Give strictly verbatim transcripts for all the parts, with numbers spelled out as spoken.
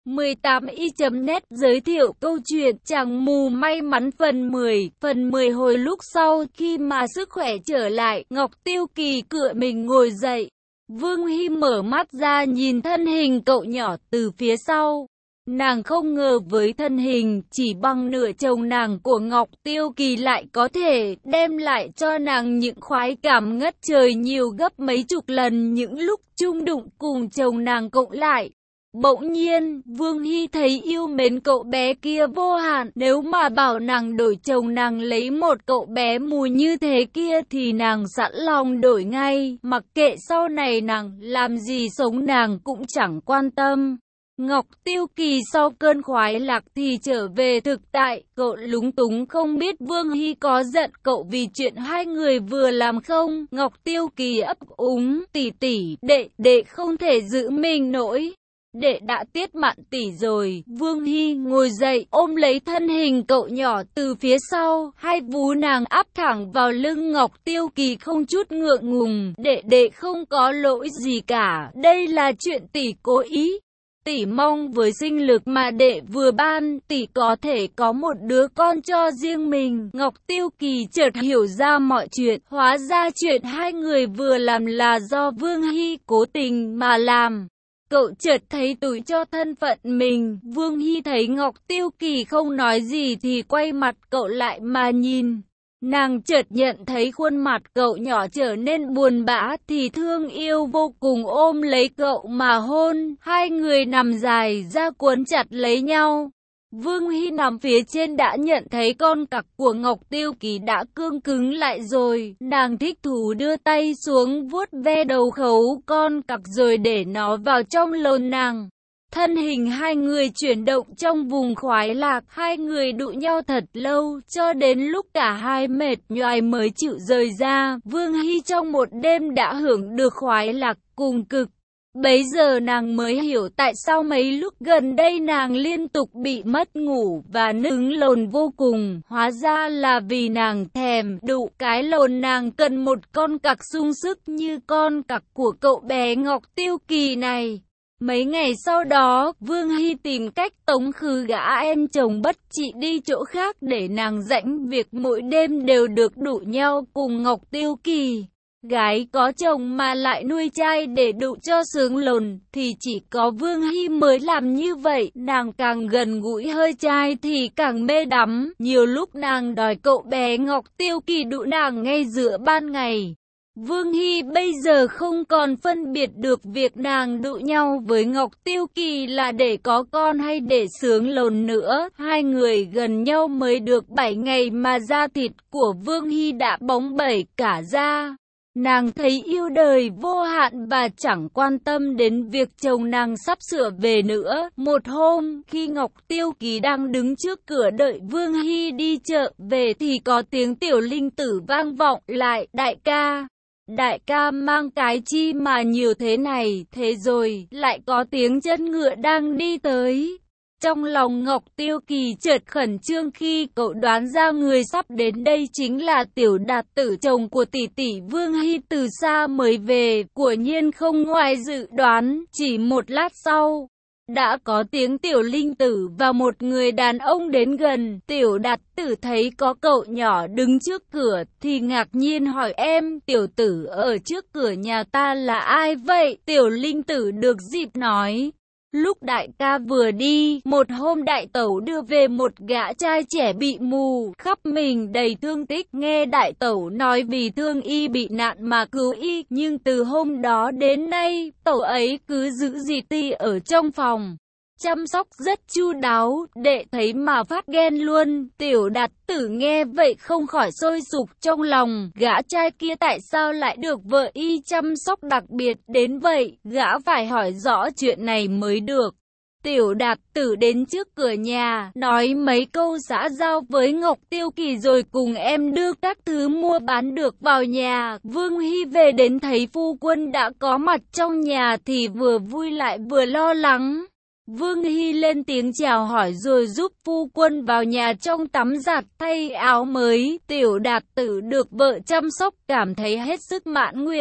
mười tám y chấm net giới thiệu câu chuyện chàng mù may mắn phần mười. Phần mười hồi lúc sau khi mà sức khỏe trở lại, Ngọc Tiêu Kỳ cựa mình ngồi dậy. Vương Hy mở mắt ra nhìn thân hình cậu nhỏ từ phía sau. Nàng không ngờ với thân hình chỉ bằng nửa chồng nàng của Ngọc Tiêu Kỳ lại có thể đem lại cho nàng những khoái cảm ngất trời nhiều gấp mấy chục lần những lúc chung đụng cùng chồng nàng cộng lại. Bỗng nhiên, Vương Hy thấy yêu mến cậu bé kia vô hạn, nếu mà bảo nàng đổi chồng nàng lấy một cậu bé mù như thế kia thì nàng sẵn lòng đổi ngay, mặc kệ sau này nàng làm gì sống nàng cũng chẳng quan tâm. Ngọc Tiêu Kỳ sau cơn khoái lạc thì trở về thực tại, cậu lúng túng không biết Vương Hy có giận cậu vì chuyện hai người vừa làm không. Ngọc Tiêu Kỳ ấp úng, tỷ tỷ, đệ, đệ không thể giữ mình nổi. Đệ đã tiết mạn tỷ rồi. Vương Hy ngồi dậy ôm lấy thân hình cậu nhỏ từ phía sau, hai vú nàng áp thẳng vào lưng Ngọc Tiêu Kỳ không chút ngượng ngùng. Đệ đệ không có lỗi gì cả, đây là chuyện tỷ cố ý. Tỷ mong với sinh lực mà đệ vừa ban, tỷ có thể có một đứa con cho riêng mình. Ngọc Tiêu Kỳ chợt hiểu ra mọi chuyện, hóa ra chuyện hai người vừa làm là do Vương Hy cố tình mà làm. Cậu chợt thấy tủi cho thân phận mình. Vương Hy thấy Ngọc Tiêu Kỳ không nói gì thì quay mặt cậu lại mà nhìn. Nàng chợt nhận thấy khuôn mặt cậu nhỏ trở nên buồn bã thì thương yêu vô cùng ôm lấy cậu mà hôn. Hai người nằm dài ra cuốn chặt lấy nhau. Vương Hy nằm phía trên đã nhận thấy con cặc của Ngọc Tiêu Kỳ đã cương cứng lại rồi. Nàng thích thú đưa tay xuống vuốt ve đầu khấu con cặc rồi để nó vào trong lồn nàng. Thân hình hai người chuyển động trong vùng khoái lạc, hai người đụ nhau thật lâu, cho đến lúc cả hai mệt nhoài mới chịu rời ra. Vương Hy trong một đêm đã hưởng được khoái lạc cùng cực. Bấy giờ nàng mới hiểu tại sao mấy lúc gần đây nàng liên tục bị mất ngủ và nức lồn vô cùng. Hóa ra là vì nàng thèm đụ cái lồn nàng cần một con cặc sung sức như con cặc của cậu bé Ngọc Tiêu Kỳ này. Mấy ngày sau đó, Vương Hy tìm cách tống khứ gã em chồng bất trị đi chỗ khác để nàng rảnh việc mỗi đêm đều được đụ nhau cùng Ngọc Tiêu Kỳ. Gái có chồng mà lại nuôi trai để đụ cho sướng lồn thì chỉ có Vương Hy mới làm như vậy. Nàng càng gần gũi hơi trai thì càng mê đắm. Nhiều lúc nàng đòi cậu bé Ngọc Tiêu Kỳ đụ nàng ngay giữa ban ngày. Vương Hy bây giờ không còn phân biệt được việc nàng đụ nhau với Ngọc Tiêu Kỳ là để có con hay để sướng lồn nữa. Hai người gần nhau mới được bảy ngày mà da thịt của Vương Hy đã bóng bẩy cả da. Nàng thấy yêu đời vô hạn và chẳng quan tâm đến việc chồng nàng sắp sửa về nữa. Một hôm, khi Ngọc Tiêu Kỳ đang đứng trước cửa đợi Vương Hy đi chợ về thì có tiếng Tiểu Linh Tử vang vọng lại. Đại ca, đại ca mang cái chi mà nhiều thế này, thế rồi, lại có tiếng chân ngựa đang đi tới. Trong lòng Ngọc Tiêu Kỳ chợt khẩn trương khi cậu đoán ra người sắp đến đây chính là Tiểu Đạt Tử, chồng của tỷ tỷ Vương Hy từ xa mới về. Quả nhiên không ngoài dự đoán, chỉ một lát sau, đã có tiếng Tiểu Linh Tử và một người đàn ông đến gần. Tiểu Đạt Tử thấy có cậu nhỏ đứng trước cửa thì ngạc nhiên hỏi: em, tiểu tử ở trước cửa nhà ta là ai vậy? Tiểu Linh Tử được dịp nói: lúc đại ca vừa đi, một hôm đại tẩu đưa về một gã trai trẻ bị mù, khắp mình đầy thương tích. Nghe đại tẩu nói vì thương y bị nạn mà cứu y, nhưng từ hôm đó đến nay, tẩu ấy cứ giữ dì ti ở trong phòng, chăm sóc rất chu đáo, đệ thấy mà phát ghen luôn. Tiểu Đạt Tử nghe vậy không khỏi sôi sục trong lòng, gã trai kia tại sao lại được vợ y chăm sóc đặc biệt đến vậy, gã phải hỏi rõ chuyện này mới được. Tiểu Đạt Tử đến trước cửa nhà, nói mấy câu xã giao với Ngọc Tiêu Kỳ rồi cùng em đưa các thứ mua bán được vào nhà. Vương Hy về đến thấy phu quân đã có mặt trong nhà thì vừa vui lại vừa lo lắng. Vương Hy lên tiếng chào hỏi rồi giúp phu quân vào nhà trong tắm giặt thay áo mới. Tiểu Đạt Tử được vợ chăm sóc cảm thấy hết sức mãn nguyện.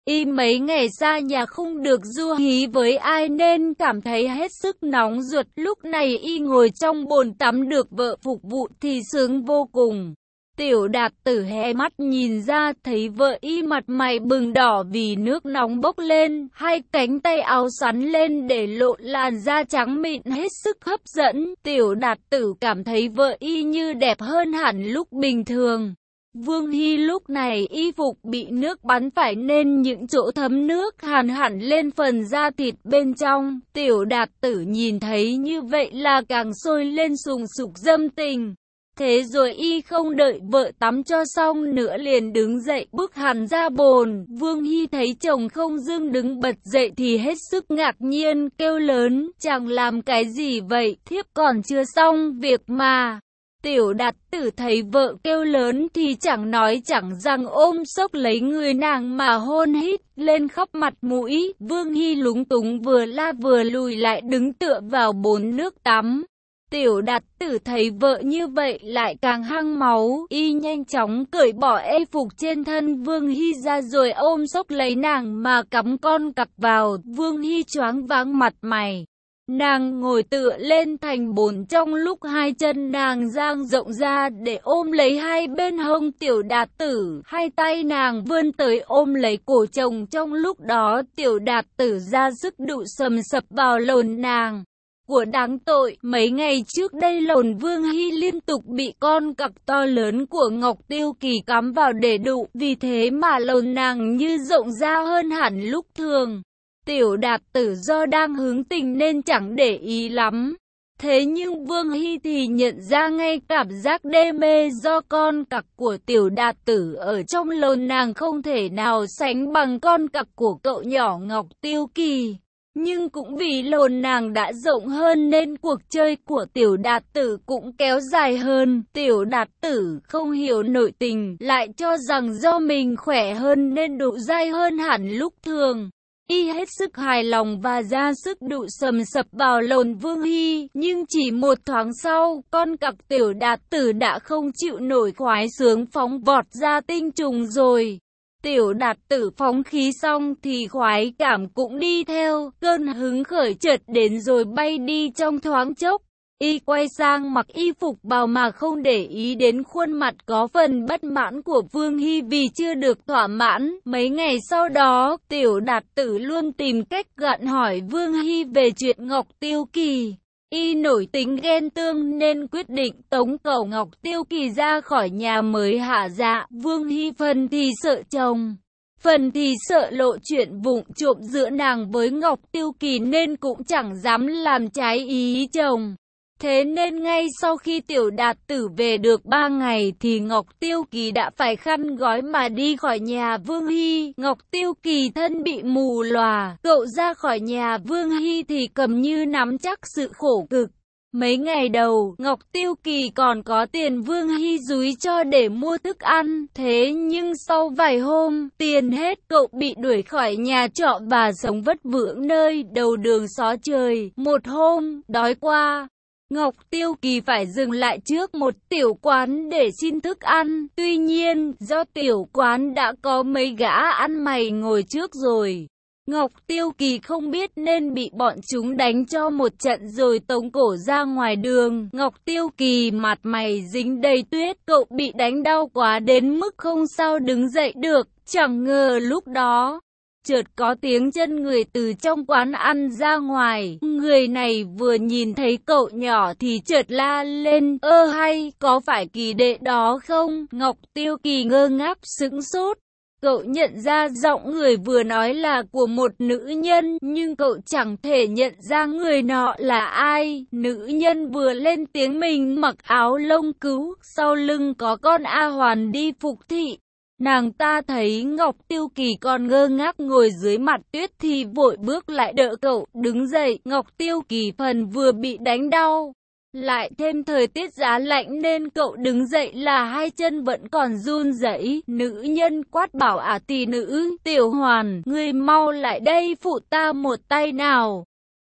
Y mấy ngày xa nhà không được du hí với ai nên cảm thấy hết sức nóng ruột. Lúc này y ngồi trong bồn tắm được vợ phục vụ thì sướng vô cùng. Tiểu Đạt Tử hé mắt nhìn ra thấy vợ y mặt mày bừng đỏ vì nước nóng bốc lên, hai cánh tay áo xoắn lên để lộ làn da trắng mịn hết sức hấp dẫn. Tiểu Đạt Tử cảm thấy vợ y như đẹp hơn hẳn lúc bình thường. Vương Hy lúc này y phục bị nước bắn phải nên những chỗ thấm nước hàn hẳn lên phần da thịt bên trong. Tiểu Đạt Tử nhìn thấy như vậy là càng sôi lên sùng sục dâm tình. Thế rồi y không đợi vợ tắm cho xong nữa liền đứng dậy bước hẳn ra bồn. Vương Hy thấy chồng không dưng đứng bật dậy thì hết sức ngạc nhiên kêu lớn, chàng làm cái gì vậy, thiếp còn chưa xong việc mà. Tiểu Đạt Tử thấy vợ kêu lớn thì chẳng nói chẳng rằng ôm xốc lấy người nàng mà hôn hít lên khắp mặt mũi. Vương Hy lúng túng vừa la vừa lùi lại đứng tựa vào bồn nước tắm. Tiểu Đạt Tử thấy vợ như vậy lại càng hăng máu, y nhanh chóng cởi bỏ y phục trên thân Vương Hy ra rồi ôm xốc lấy nàng mà cắm con cặc vào. Vương Hy choáng váng mặt mày. Nàng ngồi tựa lên thành bồn trong lúc hai chân nàng dang rộng ra để ôm lấy hai bên hông Tiểu Đạt Tử. Hai tay nàng vươn tới ôm lấy cổ chồng, trong lúc đó Tiểu Đạt Tử ra sức đụ sầm sập vào lồn nàng. Của đáng tội, mấy ngày trước đây lồn Vương Hy liên tục bị con cặc to lớn của Ngọc Tiêu Kỳ cắm vào để đụ, vì thế mà lồn nàng như rộng ra hơn hẳn lúc thường. Tiểu Đạt Tử do đang hướng tình nên chẳng để ý lắm. Thế nhưng Vương Hy thì nhận ra ngay cảm giác đê mê do con cặc của Tiểu Đạt Tử ở trong lồn nàng không thể nào sánh bằng con cặc của cậu nhỏ Ngọc Tiêu Kỳ. Nhưng cũng vì lồn nàng đã rộng hơn nên cuộc chơi của Tiểu Đạt Tử cũng kéo dài hơn. Tiểu Đạt Tử không hiểu nội tình, lại cho rằng do mình khỏe hơn nên độ dai hơn hẳn lúc thường. Y hết sức hài lòng và ra sức đụ sầm sập vào lồn Vương Hy, nhưng chỉ một thoáng sau, con cặc Tiểu Đạt Tử đã không chịu nổi khoái sướng phóng vọt ra tinh trùng rồi. Tiểu Đạt Tử phóng khí xong thì khoái cảm cũng đi theo, cơn hứng khởi chợt đến rồi bay đi trong thoáng chốc. Y quay sang mặc y phục bào mà không để ý đến khuôn mặt có phần bất mãn của Vương Hy vì chưa được thỏa mãn. Mấy ngày sau đó, Tiểu Đạt Tử luôn tìm cách gạn hỏi Vương Hy về chuyện Ngọc Tiêu Kỳ. Y nổi tính ghen tương nên quyết định tống cổ Ngọc Tiêu Kỳ ra khỏi nhà mới hạ dạ. Vương Hy phần thì sợ chồng, phần thì sợ lộ chuyện vụng trộm giữa nàng với Ngọc Tiêu Kỳ nên cũng chẳng dám làm trái ý chồng. Thế nên ngay sau khi Tiểu Đạt Tử về được ba ngày thì Ngọc Tiêu Kỳ đã phải khăn gói mà đi khỏi nhà Vương Hy. Ngọc Tiêu Kỳ thân bị mù lòa, cậu ra khỏi nhà Vương Hy thì cầm như nắm chắc sự khổ cực. Mấy ngày đầu, Ngọc Tiêu Kỳ còn có tiền Vương Hy dúi cho để mua thức ăn. Thế nhưng sau vài hôm, tiền hết, cậu bị đuổi khỏi nhà trọ và sống vất vưởng nơi đầu đường xó trời. Một hôm, đói quá, Ngọc Tiêu Kỳ phải dừng lại trước một tiểu quán để xin thức ăn. Tuy nhiên, do tiểu quán đã có mấy gã ăn mày ngồi trước rồi, Ngọc Tiêu Kỳ không biết nên bị bọn chúng đánh cho một trận rồi tống cổ ra ngoài đường. Ngọc Tiêu Kỳ mặt mày dính đầy tuyết, cậu bị đánh đau quá đến mức không sao đứng dậy được. Chẳng ngờ lúc đó, chợt có tiếng chân người từ trong quán ăn ra ngoài. Người này vừa nhìn thấy cậu nhỏ thì chợt la lên, ơ hay, có phải Kỳ đệ đó không? Ngọc Tiêu Kỳ ngơ ngác sững sốt. Cậu nhận ra giọng người vừa nói là của một nữ nhân, nhưng cậu chẳng thể nhận ra người nọ là ai. Nữ nhân vừa lên tiếng mình mặc áo lông cừu, sau lưng có con A Hoàn đi phục thị. Nàng ta thấy Ngọc Tiêu Kỳ còn ngơ ngác ngồi dưới mặt tuyết thì vội bước lại đỡ cậu đứng dậy. Ngọc Tiêu Kỳ phần vừa bị đánh đau, lại thêm thời tiết giá lạnh nên cậu đứng dậy là hai chân vẫn còn run rẩy. Nữ nhân quát bảo à tỷ nữ, Tiểu Hoàn, ngươi mau lại đây phụ ta một tay nào.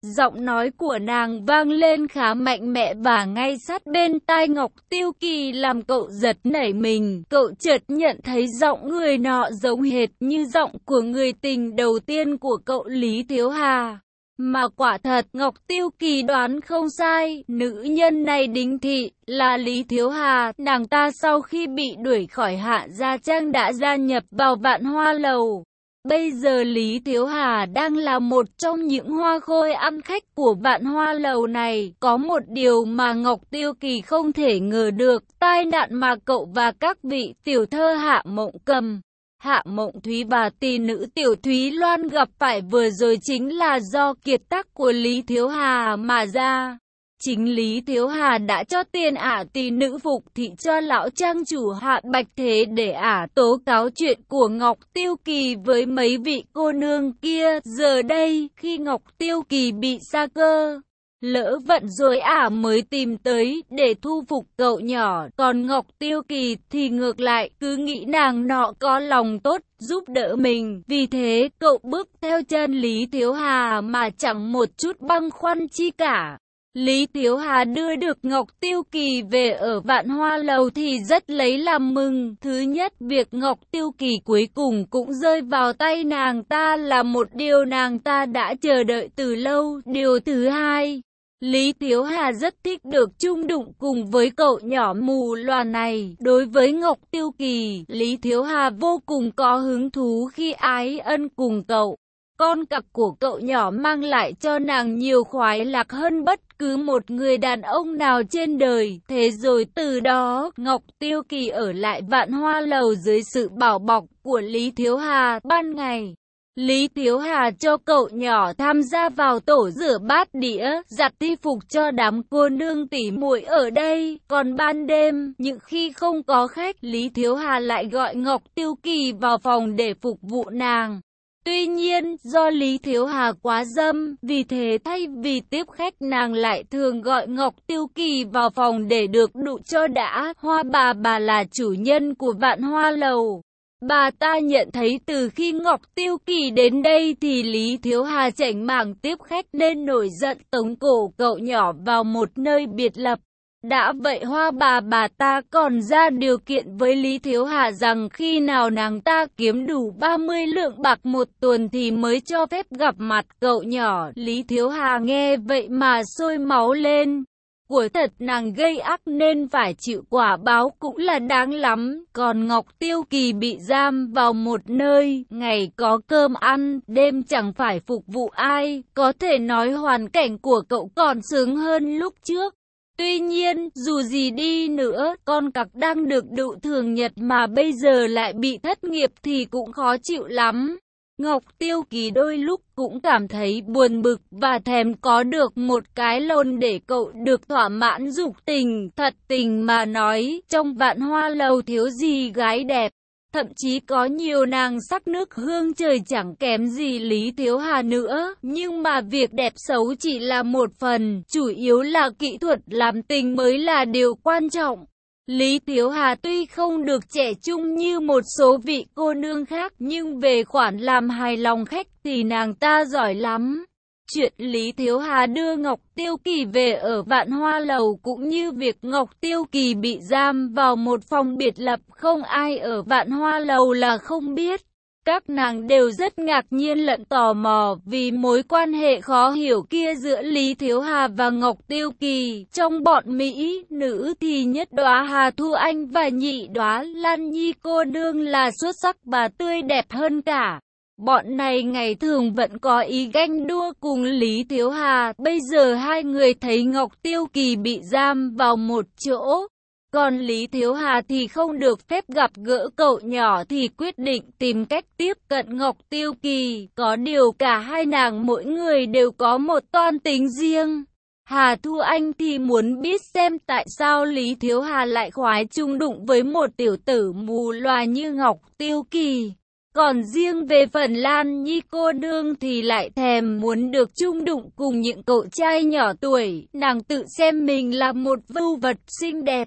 Giọng nói của nàng vang lên khá mạnh mẽ và ngay sát bên tai Ngọc Tiêu Kỳ làm cậu giật nảy mình. Cậu chợt nhận thấy giọng người nọ giống hệt như giọng của người tình đầu tiên của cậu Lý Thiếu Hà. Mà quả thật, Ngọc Tiêu Kỳ đoán không sai, nữ nhân này đích thị là Lý Thiếu Hà. Nàng ta sau khi bị đuổi khỏi Hạ Gia Trang đã gia nhập vào Vạn Hoa Lầu. Bây giờ Lý Thiếu Hà đang là một trong những hoa khôi ăn khách của Vạn Hoa Lầu này. Có một điều mà Ngọc Tiêu Kỳ không thể ngờ được, tai nạn mà cậu và các vị tiểu thơ Hạ Mộng Cầm, Hạ Mộng Thúy và tỷ nữ Tiểu Thúy Loan gặp phải vừa rồi chính là do kiệt tác của Lý Thiếu Hà mà ra. Chính Lý Thiếu Hà đã cho tiền ả tỷ nữ phục thị cho lão trang chủ Hạ Bạch Thế để ả tố cáo chuyện của Ngọc Tiêu Kỳ với mấy vị cô nương kia. Giờ đây, khi Ngọc Tiêu Kỳ bị sa cơ lỡ vận rồi ả mới tìm tới để thu phục cậu nhỏ. Còn Ngọc Tiêu Kỳ thì ngược lại, cứ nghĩ nàng nọ có lòng tốt giúp đỡ mình. Vì thế cậu bước theo chân Lý Thiếu Hà mà chẳng một chút băn khoăn chi cả. Lý Thiếu Hà đưa được Ngọc Tiêu Kỳ về ở Vạn Hoa Lầu thì rất lấy làm mừng. Thứ nhất, việc Ngọc Tiêu Kỳ cuối cùng cũng rơi vào tay nàng ta là một điều nàng ta đã chờ đợi từ lâu. Điều thứ hai, Lý Thiếu Hà rất thích được chung đụng cùng với cậu nhỏ mù lòa này. Đối với Ngọc Tiêu Kỳ, Lý Thiếu Hà vô cùng có hứng thú khi ái ân cùng cậu. Con cặc của cậu nhỏ mang lại cho nàng nhiều khoái lạc hơn bất cứ một người đàn ông nào trên đời. Thế rồi từ đó, Ngọc Tiêu Kỳ ở lại Vạn Hoa Lầu dưới sự bảo bọc của Lý Thiếu Hà. Ban ngày, Lý Thiếu Hà cho cậu nhỏ tham gia vào tổ rửa bát đĩa, giặt y phục cho đám cô nương tỉ muội ở đây. Còn ban đêm, những khi không có khách, Lý Thiếu Hà lại gọi Ngọc Tiêu Kỳ vào phòng để phục vụ nàng. Tuy nhiên, do Lý Thiếu Hà quá dâm, vì thế thay vì tiếp khách nàng lại thường gọi Ngọc Tiêu Kỳ vào phòng để được đụ cho đã. Hoa bà bà là chủ nhân của Vạn Hoa Lầu. Bà ta nhận thấy từ khi Ngọc Tiêu Kỳ đến đây thì Lý Thiếu Hà chảnh mảng tiếp khách nên nổi giận tống cổ cậu nhỏ vào một nơi biệt lập. Đã vậy hoa bà bà ta còn ra điều kiện với Lý Thiếu Hà rằng khi nào nàng ta kiếm đủ ba mươi lượng bạc một tuần thì mới cho phép gặp mặt cậu nhỏ. Lý Thiếu Hà nghe vậy mà sôi máu lên. Của thật nàng gây ác nên phải chịu quả báo cũng là đáng lắm. Còn Ngọc Tiêu Kỳ bị giam vào một nơi, ngày có cơm ăn, đêm chẳng phải phục vụ ai. Có thể nói hoàn cảnh của cậu còn sướng hơn lúc trước. Tuy nhiên, dù gì đi nữa, con cặc đang được đụ thường nhật mà bây giờ lại bị thất nghiệp thì cũng khó chịu lắm. Ngọc Tiêu Kỳ đôi lúc cũng cảm thấy buồn bực và thèm có được một cái lôn để cậu được thỏa mãn dục tình. Thật tình mà nói, trong Vạn Hoa Lầu thiếu gì gái đẹp. Thậm chí có nhiều nàng sắc nước hương trời chẳng kém gì Lý Thiếu Hà nữa. Nhưng mà việc đẹp xấu chỉ là một phần, chủ yếu là kỹ thuật làm tình mới là điều quan trọng. Lý Thiếu Hà tuy không được trẻ trung như một số vị cô nương khác, nhưng về khoản làm hài lòng khách thì nàng ta giỏi lắm. Chuyện Lý Thiếu Hà đưa Ngọc Tiêu Kỳ về ở Vạn Hoa Lầu cũng như việc Ngọc Tiêu Kỳ bị giam vào một phòng biệt lập không ai ở Vạn Hoa Lầu là không biết. Các nàng đều rất ngạc nhiên lẫn tò mò vì mối quan hệ khó hiểu kia giữa Lý Thiếu Hà và Ngọc Tiêu Kỳ. Trong bọn Mỹ, nữ thì nhất đóa Hà Thu Anh và nhị đóa Lan Nhi cô nương là xuất sắc và tươi đẹp hơn cả. Bọn này ngày thường vẫn có ý ganh đua cùng Lý Thiếu Hà. Bây giờ hai người thấy Ngọc Tiêu Kỳ bị giam vào một chỗ. Còn Lý Thiếu Hà thì không được phép gặp gỡ cậu nhỏ thì quyết định tìm cách tiếp cận Ngọc Tiêu Kỳ. Có điều cả hai nàng mỗi người đều có một toan tính riêng. Hà Thu Anh thì muốn biết xem tại sao Lý Thiếu Hà lại khoái chung đụng với một tiểu tử mù lòa như Ngọc Tiêu Kỳ. Còn riêng về phần Lan Nhi cô nương thì lại thèm muốn được chung đụng cùng những cậu trai nhỏ tuổi. Nàng tự xem mình là một vưu vật xinh đẹp,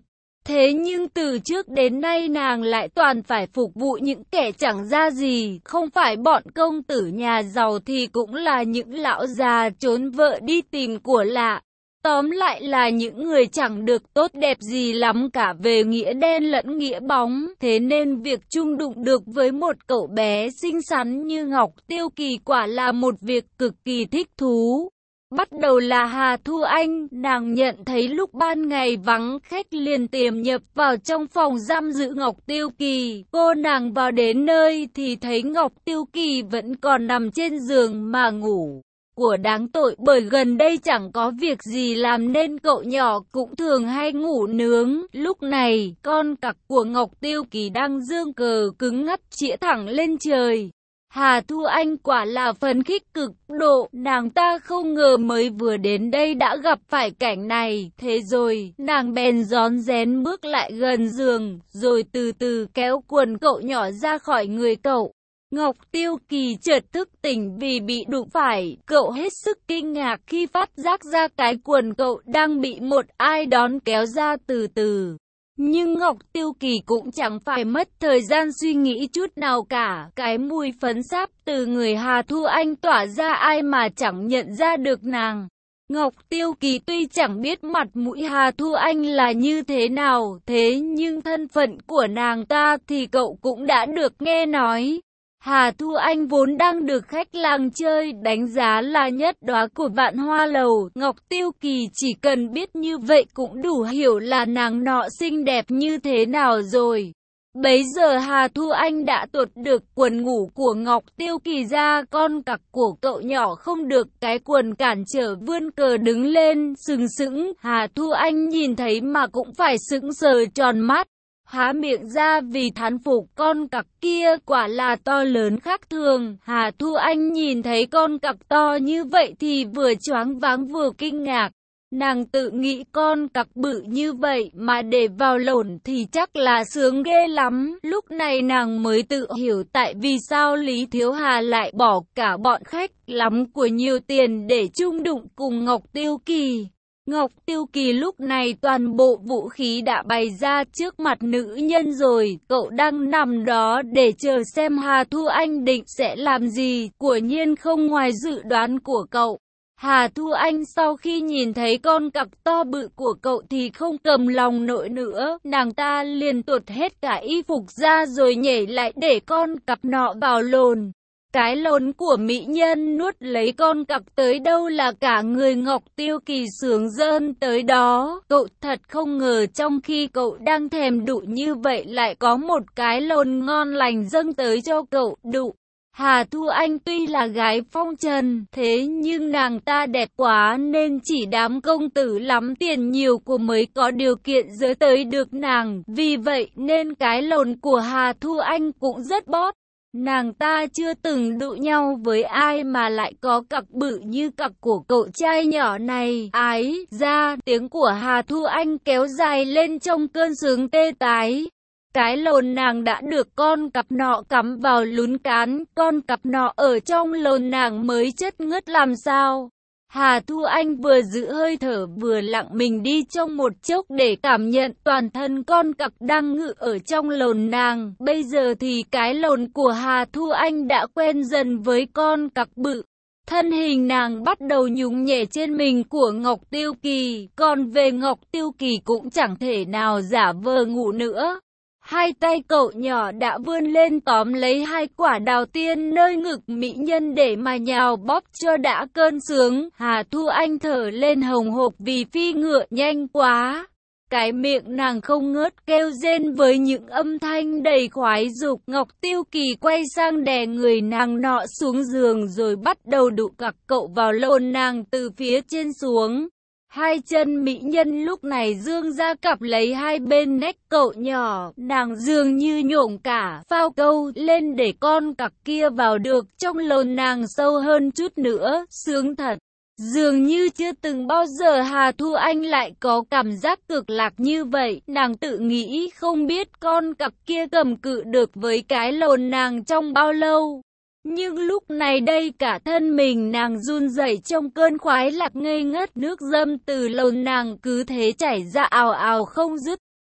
Thế nhưng từ trước đến nay nàng lại toàn phải phục vụ những kẻ chẳng ra gì, không phải bọn công tử nhà giàu thì cũng là những lão già trốn vợ đi tìm của lạ. Tóm lại là những người chẳng được tốt đẹp gì lắm cả về nghĩa đen lẫn nghĩa bóng. Thế nên việc chung đụng được với một cậu bé xinh xắn như Ngọc Tiêu Kỳ quả là một việc cực kỳ thích thú. Bắt đầu là Hà Thu Anh, nàng nhận thấy lúc ban ngày vắng khách liền tiềm nhập vào trong phòng giam giữ Ngọc Tiêu Kỳ. Cô nàng vào đến nơi thì thấy Ngọc Tiêu Kỳ vẫn còn nằm trên giường mà ngủ. Của đáng tội bởi gần đây chẳng có việc gì làm nên cậu nhỏ cũng thường hay ngủ nướng. Lúc này, con cặc của Ngọc Tiêu Kỳ đang giương cờ cứng ngắc chĩa thẳng lên trời. Hà Thu Anh quả là phấn khích cực độ, nàng ta không ngờ mới vừa đến đây đã gặp phải cảnh này. Thế rồi, nàng bèn rón rén bước lại gần giường, rồi từ từ kéo quần cậu nhỏ ra khỏi người cậu. Ngọc Tiêu Kỳ chợt thức tỉnh vì bị đụng phải, cậu hết sức kinh ngạc khi phát giác ra cái quần cậu đang bị một ai đón kéo ra từ từ. Nhưng Ngọc Tiêu Kỳ cũng chẳng phải mất thời gian suy nghĩ chút nào cả, cái mùi phấn sáp từ người Hà Thu Anh tỏa ra ai mà chẳng nhận ra được nàng. Ngọc Tiêu Kỳ tuy chẳng biết mặt mũi Hà Thu Anh là như thế nào, thế nhưng thân phận của nàng ta thì cậu cũng đã được nghe nói. Hà Thu Anh vốn đang được khách làng chơi đánh giá là nhất đóa của vạn hoa lầu. Ngọc Tiêu Kỳ chỉ cần biết như vậy cũng đủ hiểu là nàng nọ xinh đẹp như thế nào rồi. Bấy giờ Hà Thu Anh đã tuột được quần ngủ của Ngọc Tiêu Kỳ ra, con cặc của cậu nhỏ không được cái quần cản trở vươn cờ đứng lên, sừng sững. Hà Thu Anh nhìn thấy mà cũng phải sững sờ tròn mắt. Há miệng ra vì thán phục, con cặc kia quả là to lớn khác thường. Hà Thu Anh nhìn thấy con cặc to như vậy thì vừa choáng váng vừa kinh ngạc. Nàng tự nghĩ con cặc bự như vậy mà để vào lổn thì chắc là sướng ghê lắm. Lúc này nàng mới tự hiểu tại vì sao Lý Thiếu Hà lại bỏ cả bọn khách lắm của nhiều tiền để chung đụng cùng Ngọc Tiêu Kỳ. Ngọc Tiêu Kỳ lúc này toàn bộ vũ khí đã bày ra trước mặt nữ nhân rồi, cậu đang nằm đó để chờ xem Hà Thu Anh định sẽ làm gì, quả nhiên không ngoài dự đoán của cậu. Hà Thu Anh sau khi nhìn thấy con cặc to bự của cậu thì không cầm lòng nổi nữa, nàng ta liền tuột hết cả y phục ra rồi nhảy lại để con cặc nọ vào lồn. Cái lồn của mỹ nhân nuốt lấy con cặc tới đâu là cả người Ngọc Tiêu Kỳ sướng rơn tới đó. Cậu thật không ngờ trong khi cậu đang thèm đụ như vậy lại có một cái lồn ngon lành dâng tới cho cậu đụ. Hà Thu Anh tuy là gái phong trần, thế nhưng nàng ta đẹp quá nên chỉ đám công tử lắm tiền nhiều của mới có điều kiện giới tới được nàng. Vì vậy nên cái lồn của Hà Thu Anh cũng rất bóp. Nàng ta chưa từng đụ nhau với ai mà lại có cặc bự như cặc của cậu trai nhỏ này. Ái ra, tiếng của Hà Thu Anh kéo dài lên trong cơn sướng tê tái. Cái lồn nàng đã được con cặp nọ cắm vào lún cán, con cặp nọ ở trong lồn nàng mới chất ngất làm sao. Hà Thu Anh vừa giữ hơi thở vừa lặng mình đi trong một chốc để cảm nhận toàn thân con cặc đang ngự ở trong lồn nàng. Bây giờ thì cái lồn của Hà Thu Anh đã quen dần với con cặc bự. Thân hình nàng bắt đầu nhúng nhẹ trên mình của Ngọc Tiêu Kỳ, còn về Ngọc Tiêu Kỳ cũng chẳng thể nào giả vờ ngủ nữa. Hai tay cậu nhỏ đã vươn lên tóm lấy hai quả đào tiên nơi ngực mỹ nhân để mà nhào bóp cho đã cơn sướng. Hà Thu Anh thở lên hồng hộc vì phi ngựa nhanh quá. Cái miệng nàng không ngớt kêu rên với những âm thanh đầy khoái dục. Ngọc Tiêu Kỳ quay sang đè người nàng nọ xuống giường rồi bắt đầu đụ cặc cậu vào lồn nàng từ phía trên xuống. Hai chân mỹ nhân lúc này dương ra cặp lấy hai bên nách cậu nhỏ, nàng dường như nhổm cả phao câu lên để con cặc kia vào được trong lồn nàng sâu hơn chút nữa, sướng thật. Dường như chưa từng bao giờ Hà Thu Anh lại có cảm giác cực lạc như vậy, nàng tự nghĩ không biết con cặc kia cầm cự được với cái lồn nàng trong bao lâu. Nhưng lúc này đây cả thân mình nàng run rẩy trong cơn khoái lạc ngây ngất, nước dâm từ lồn nàng cứ thế chảy ra ào ào không dứt.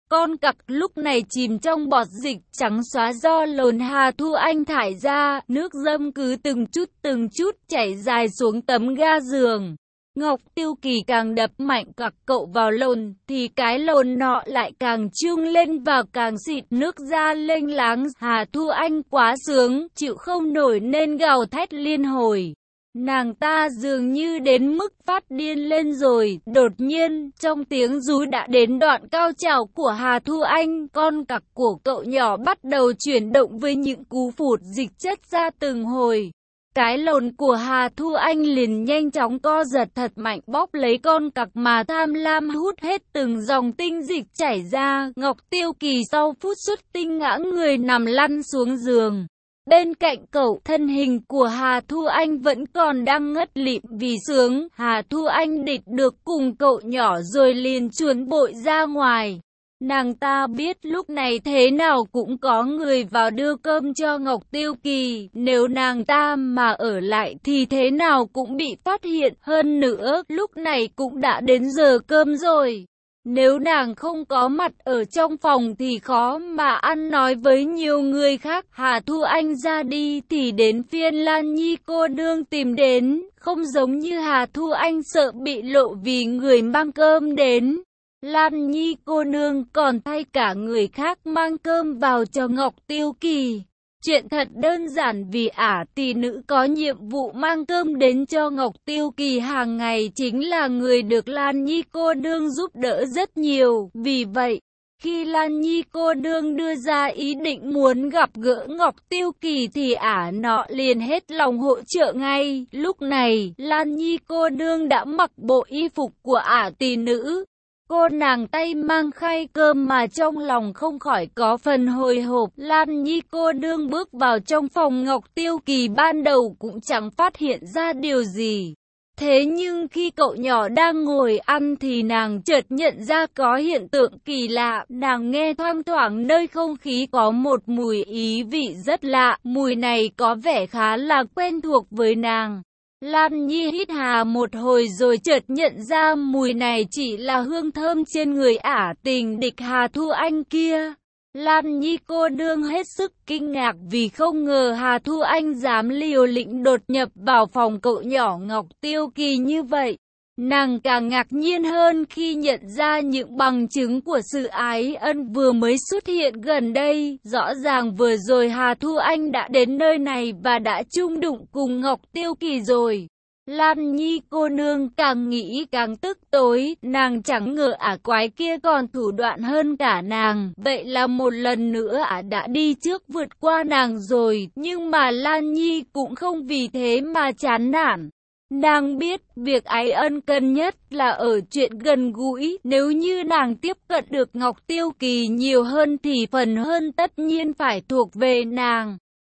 Con cặc lúc này chìm trong bọt dịch trắng xóa do lồn Hà Thu Anh thải ra, nước dâm cứ từng chút từng chút chảy dài xuống tấm ga giường. Ngọc Tiêu Kỳ càng đập mạnh cặc cậu vào lồn, thì cái lồn nọ lại càng trương lên và càng xịt nước ra lênh láng. Hà Thu Anh quá sướng, chịu không nổi nên gào thét liên hồi. Nàng ta dường như đến mức phát điên lên rồi. Đột nhiên, trong tiếng rú đã đến đoạn cao trào của Hà Thu Anh, con cặc của cậu nhỏ bắt đầu chuyển động với những cú phụt dịch chất ra từng hồi. Cái lồn của Hà Thu Anh liền nhanh chóng co giật thật mạnh, bóp lấy con cặc mà tham lam hút hết từng dòng tinh dịch chảy ra. Ngọc Tiêu Kỳ sau phút xuất tinh ngã người nằm lăn xuống giường. Bên cạnh cậu, thân hình của Hà Thu Anh vẫn còn đang ngất lịm vì sướng. Hà Thu Anh địch được cùng cậu nhỏ rồi liền chuồn bội ra ngoài. Nàng ta biết lúc này thế nào cũng có người vào đưa cơm cho Ngọc Tiêu Kỳ. Nếu nàng ta mà ở lại thì thế nào cũng bị phát hiện. Hơn nữa, lúc này cũng đã đến giờ cơm rồi. Nếu nàng không có mặt ở trong phòng thì khó mà ăn nói với nhiều người khác. Hà Thu Anh ra đi thì đến phiên Lan Nhi cô nương tìm đến. Không giống như Hà Thu Anh sợ bị lộ vì người mang cơm đến. Lan Nhi cô nương còn thay cả người khác mang cơm vào cho Ngọc Tiêu Kỳ. Chuyện thật đơn giản vì ả tỷ nữ có nhiệm vụ mang cơm đến cho Ngọc Tiêu Kỳ hàng ngày chính là người được Lan Nhi cô nương giúp đỡ rất nhiều. Vì vậy, khi Lan Nhi cô nương đưa ra ý định muốn gặp gỡ Ngọc Tiêu Kỳ thì ả nọ liền hết lòng hỗ trợ ngay. Lúc này, Lan Nhi cô nương đã mặc bộ y phục của ả tỷ nữ. Cô nàng tay mang khay cơm mà trong lòng không khỏi có phần hồi hộp. Lan Nhi cô nương bước vào trong phòng Ngọc Tiêu Kỳ ban đầu cũng chẳng phát hiện ra điều gì. Thế nhưng khi cậu nhỏ đang ngồi ăn thì nàng chợt nhận ra có hiện tượng kỳ lạ. Nàng nghe thoang thoảng nơi không khí có một mùi ý vị rất lạ. Mùi này có vẻ khá là quen thuộc với nàng. Lan Nhi hít hà một hồi rồi chợt nhận ra mùi này chỉ là hương thơm trên người ả tình địch Hà Thu Anh kia. Lan Nhi cô nương hết sức kinh ngạc vì không ngờ Hà Thu Anh dám liều lĩnh đột nhập vào phòng cậu nhỏ Ngọc Tiêu Kỳ như vậy. Nàng càng ngạc nhiên hơn khi nhận ra những bằng chứng của sự ái ân vừa mới xuất hiện gần đây. Rõ ràng vừa rồi Hà Thu Anh đã đến nơi này và đã chung đụng cùng Ngọc Tiêu Kỳ rồi. Lan Nhi cô nương càng nghĩ càng tức tối, nàng chẳng ngờ ả quái kia còn thủ đoạn hơn cả nàng. Vậy là một lần nữa ả đã đi trước vượt qua nàng rồi, nhưng mà Lan Nhi cũng không vì thế mà chán nản. Nàng biết việc ái ân cần nhất là ở chuyện gần gũi, nếu như nàng tiếp cận được Ngọc Tiêu Kỳ nhiều hơn thì phần hơn tất nhiên phải thuộc về nàng.